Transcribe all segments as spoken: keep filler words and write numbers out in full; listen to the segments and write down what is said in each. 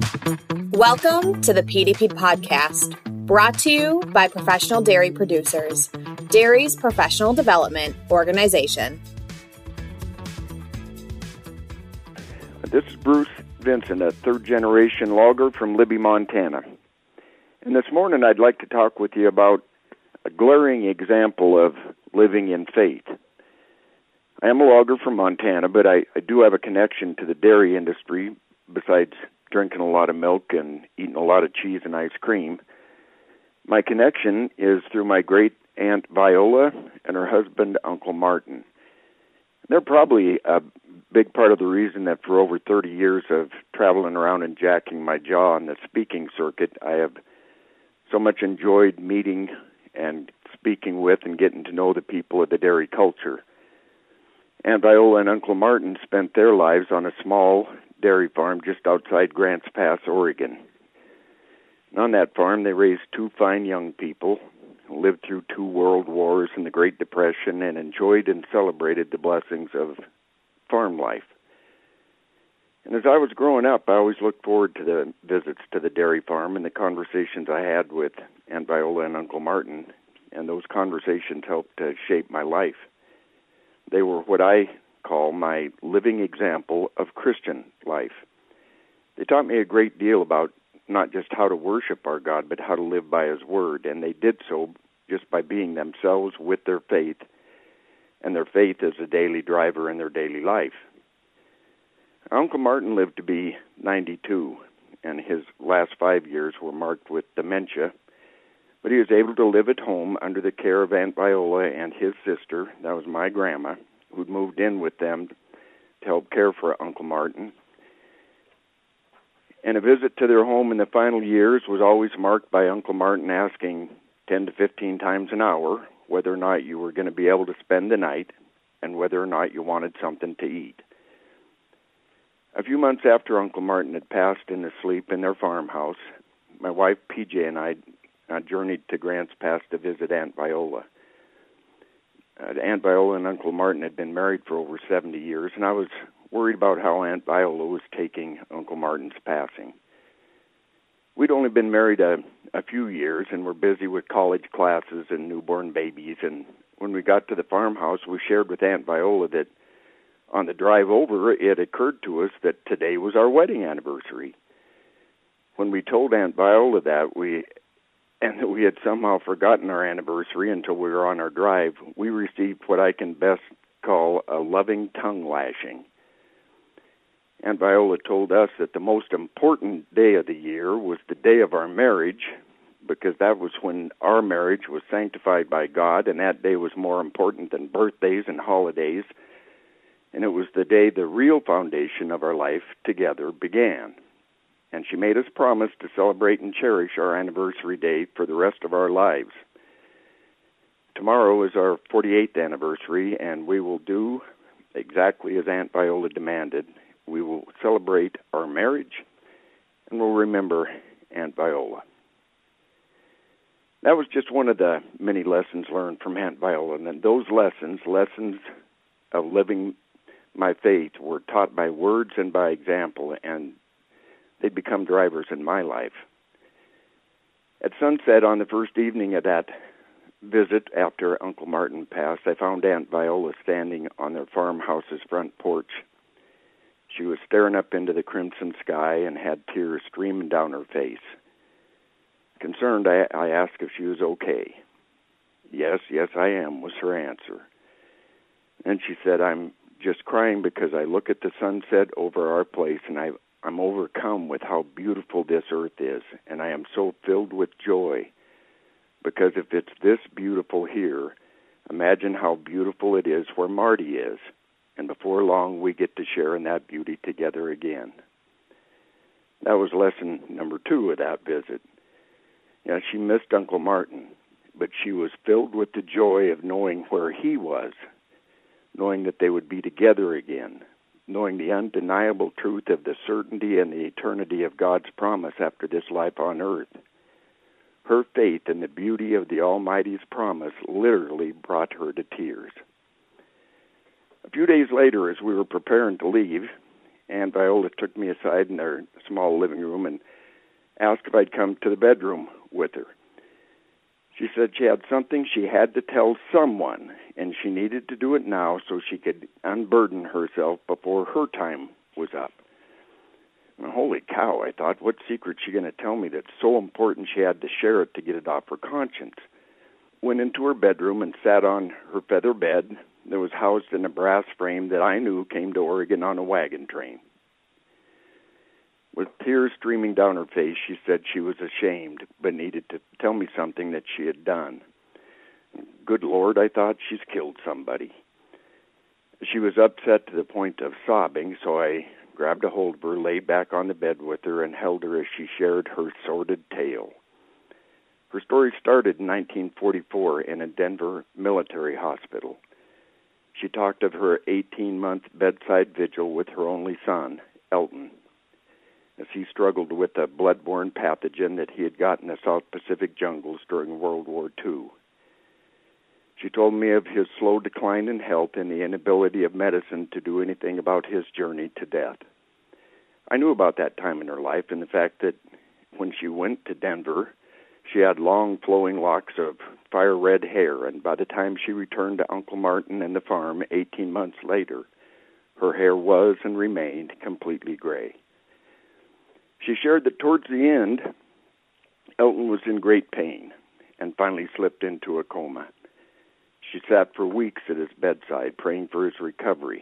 Welcome to the P D P Podcast, brought to you by Professional Dairy Producers, dairy's professional development organization. This is Bruce Vincent, a third-generation logger from Libby, Montana. And this morning I'd like to talk with you about a glaring example of living in faith. I am a logger from Montana, but I, I do have a connection to the dairy industry besides drinking a lot of milk and eating a lot of cheese and ice cream. My connection is through my great-aunt Viola and her husband, Uncle Martin. They're probably a big part of the reason that for over thirty years of traveling around and jacking my jaw on the speaking circuit, I have so much enjoyed meeting and speaking with and getting to know the people of the dairy culture. Aunt Viola and Uncle Martin spent their lives on a small dairy farm just outside Grants Pass, Oregon. And on that farm, they raised two fine young people who lived through two world wars and the Great Depression and enjoyed and celebrated the blessings of farm life. And as I was growing up, I always looked forward to the visits to the dairy farm and the conversations I had with Aunt Viola and Uncle Martin, and those conversations helped to shape my life. They were what I call my living example of Christian life. They taught me a great deal about not just how to worship our God, but how to live by His Word, and they did so just by being themselves with their faith, and their faith as a daily driver in their daily life. Uncle Martin lived to be ninety-two, and his last five years were marked with dementia, but he was able to live at home under the care of Aunt Viola and his sister, that was my grandma, who'd moved in with them to help care for Uncle Martin. And a visit to their home in the final years was always marked by Uncle Martin asking ten to fifteen times an hour whether or not you were going to be able to spend the night and whether or not you wanted something to eat. A few months after Uncle Martin had passed into sleep in their farmhouse, my wife P J and I uh, journeyed to Grants Pass to visit Aunt Viola. Uh, Aunt Viola and Uncle Martin had been married for over seventy years, and I was worried about how Aunt Viola was taking Uncle Martin's passing. We'd only been married a, a few years and were busy with college classes and newborn babies, and when we got to the farmhouse, we shared with Aunt Viola that on the drive over, it occurred to us that today was our wedding anniversary. When we told Aunt Viola that, we and that we had somehow forgotten our anniversary until we were on our drive, we received what I can best call a loving tongue lashing. Aunt Viola told us that the most important day of the year was the day of our marriage, because that was when our marriage was sanctified by God, and that day was more important than birthdays and holidays, and it was the day the real foundation of our life together began. And she made us promise to celebrate and cherish our anniversary day for the rest of our lives. Tomorrow is our forty-eighth anniversary, and we will do exactly as Aunt Viola demanded. We will celebrate our marriage, and we'll remember Aunt Viola. That was just one of the many lessons learned from Aunt Viola, and those lessons, lessons of living my faith, were taught by words and by example, and they become drivers in my life. At sunset on the first evening of that visit after Uncle Martin passed, I found Aunt Viola standing on their farmhouse's front porch. She was staring up into the crimson sky and had tears streaming down her face. Concerned, I, I asked if she was okay. Yes, yes, I am, was her answer. And she said, I'm just crying because I look at the sunset over our place and I, I'm overcome with how beautiful this earth is, and I am so filled with joy because if it's this beautiful here, imagine how beautiful it is where Marty is, and before long we get to share in that beauty together again. That was lesson number two of that visit. Yeah, she missed Uncle Martin, but she was filled with the joy of knowing where he was, knowing that they would be together again, knowing the undeniable truth of the certainty and the eternity of God's promise after this life on earth. Her faith in the beauty of the Almighty's promise literally brought her to tears. A few days later, as we were preparing to leave, Aunt Viola took me aside in their small living room and asked if I'd come to the bedroom with her. She said she had something she had to tell someone, and she needed to do it now so she could unburden herself before her time was up. Well, holy cow, I thought, what secret's she going to tell me that's so important she had to share it to get it off her conscience? Went into her bedroom and sat on her feather bed that was housed in a brass frame that I knew came to Oregon on a wagon train. With tears streaming down her face, she said she was ashamed, but needed to tell me something that she had done. Good Lord, I thought, she's killed somebody. She was upset to the point of sobbing, so I grabbed a hold of her, lay back on the bed with her, and held her as she shared her sordid tale. Her story started in nineteen forty-four in a Denver military hospital. She talked of her eighteen-month bedside vigil with her only son, Elton, as he struggled with a blood-borne pathogen that he had got in the South Pacific jungles during World War Two. She told me of his slow decline in health and the inability of medicine to do anything about his journey to death. I knew about that time in her life and the fact that when she went to Denver, she had long flowing locks of fire-red hair, and by the time she returned to Uncle Martin and the farm eighteen months later, her hair was and remained completely gray. She shared that towards the end, Elton was in great pain and finally slipped into a coma. She sat for weeks at his bedside praying for his recovery,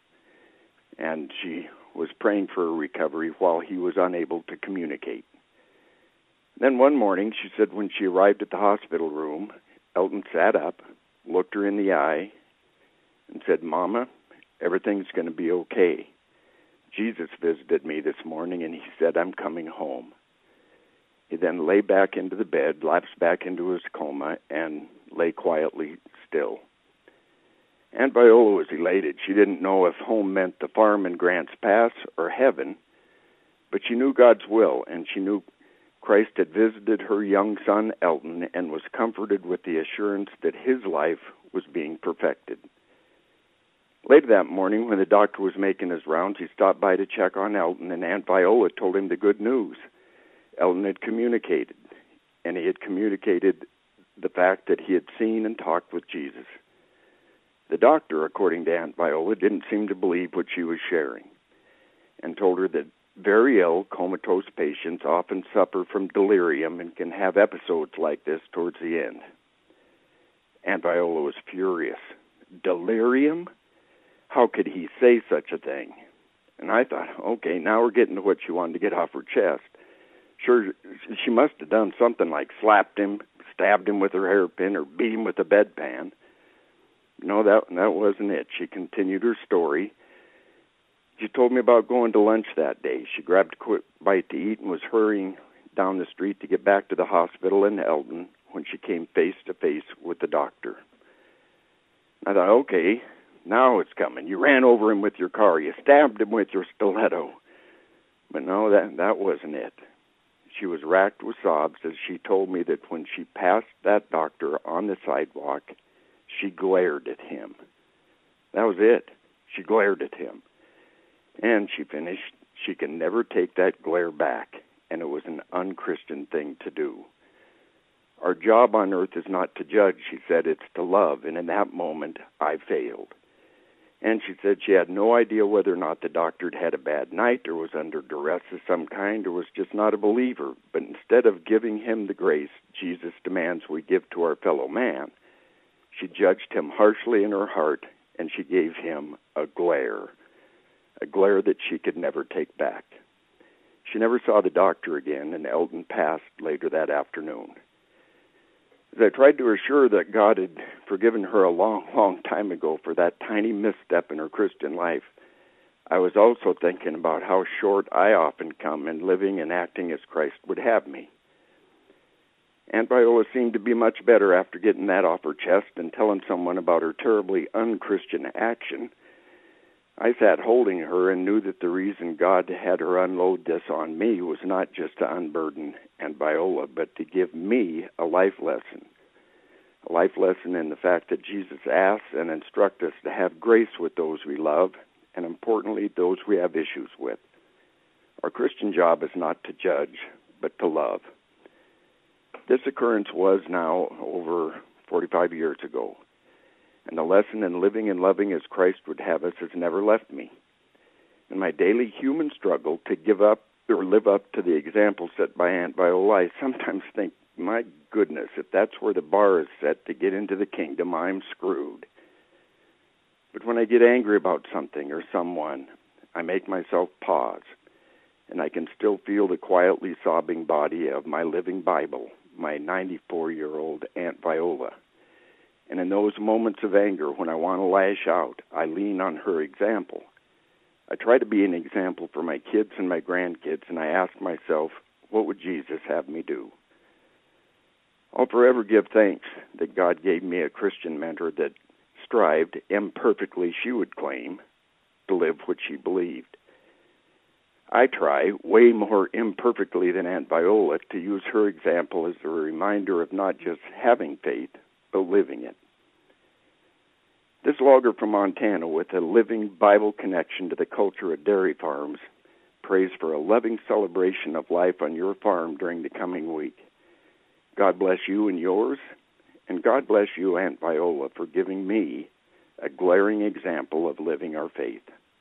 and she was praying for a recovery while he was unable to communicate. Then one morning, she said when she arrived at the hospital room, Elton sat up, looked her in the eye, and said, "Mama, everything's going to be okay. Jesus visited me this morning, and he said I'm coming home." He then lay back into the bed, lapsed back into his coma, and lay quietly still. Aunt Viola was elated. She didn't know if home meant the farm in Grants Pass or heaven, but she knew God's will, and she knew Christ had visited her young son, Elton, and was comforted with the assurance that his life was being perfected. Later that morning, when the doctor was making his rounds, he stopped by to check on Elton, and Aunt Viola told him the good news. Elton had communicated, and he had communicated the fact that he had seen and talked with Jesus. The doctor, according to Aunt Viola, didn't seem to believe what she was sharing, and told her that very ill, comatose patients often suffer from delirium and can have episodes like this towards the end. Aunt Viola was furious. Delirium? How could he say such a thing? And I thought, okay, now we're getting to what she wanted to get off her chest. Sure, she must have done something like slapped him, stabbed him with her hairpin, or beat him with a bedpan. No, that that wasn't it. She continued her story. She told me about going to lunch that day. She grabbed a quick bite to eat and was hurrying down the street to get back to the hospital in Elton when she came face to face with the doctor. I thought, okay, now it's coming. You ran over him with your car. You stabbed him with your stiletto. But no, that that wasn't it. She was racked with sobs as she told me that when she passed that doctor on the sidewalk, she glared at him. That was it. She glared at him. And she finished, she can never take that glare back, and it was an unchristian thing to do. Our job on earth is not to judge, she said, it's to love, and in that moment, I failed. And she said she had no idea whether or not the doctor had had a bad night or was under duress of some kind or was just not a believer. But instead of giving him the grace Jesus demands we give to our fellow man, she judged him harshly in her heart, and she gave him a glare, a glare that she could never take back. She never saw the doctor again, and Elton passed later that afternoon. As I tried to assure that God had forgiven her a long, long time ago for that tiny misstep in her Christian life, I was also thinking about how short I often come in living and acting as Christ would have me. Aunt Viola seemed to be much better after getting that off her chest and telling someone about her terribly unchristian action. I sat holding her and knew that the reason God had her unload this on me was not just to unburden Aunt Viola, but to give me a life lesson. A life lesson in the fact that Jesus asks and instructs us to have grace with those we love and importantly, those we have issues with. Our Christian job is not to judge, but to love. This occurrence was now over forty-five years ago, and the lesson in living and loving as Christ would have us has never left me. In my daily human struggle to give up or live up to the example set by Aunt Viola, I sometimes think, my goodness, if that's where the bar is set to get into the kingdom, I'm screwed. But when I get angry about something or someone, I make myself pause, and I can still feel the quietly sobbing body of my living Bible, my ninety-four-year-old Aunt Viola. And in those moments of anger when I want to lash out, I lean on her example. I try to be an example for my kids and my grandkids, and I ask myself, what would Jesus have me do? I'll forever give thanks that God gave me a Christian mentor that strived, imperfectly she would claim, to live what she believed. I try, way more imperfectly than Aunt Viola, to use her example as a reminder of not just having faith, but living it. This logger from Montana, with a living Bible connection to the culture of dairy farms, prays for a loving celebration of life on your farm during the coming week. God bless you and yours, and God bless you, Aunt Viola, for giving me a glaring example of living our faith.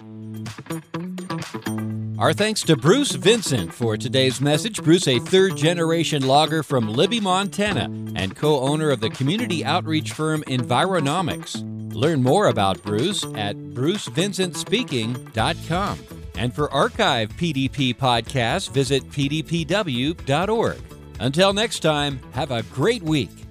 Our thanks to Bruce Vincent for today's message. Bruce, a third-generation logger from Libby, Montana, and co-owner of the community outreach firm Environomics. Learn more about Bruce at bruce vincent speaking dot com. And for archive P D P podcasts, visit p d p w dot org. Until next time, have a great week.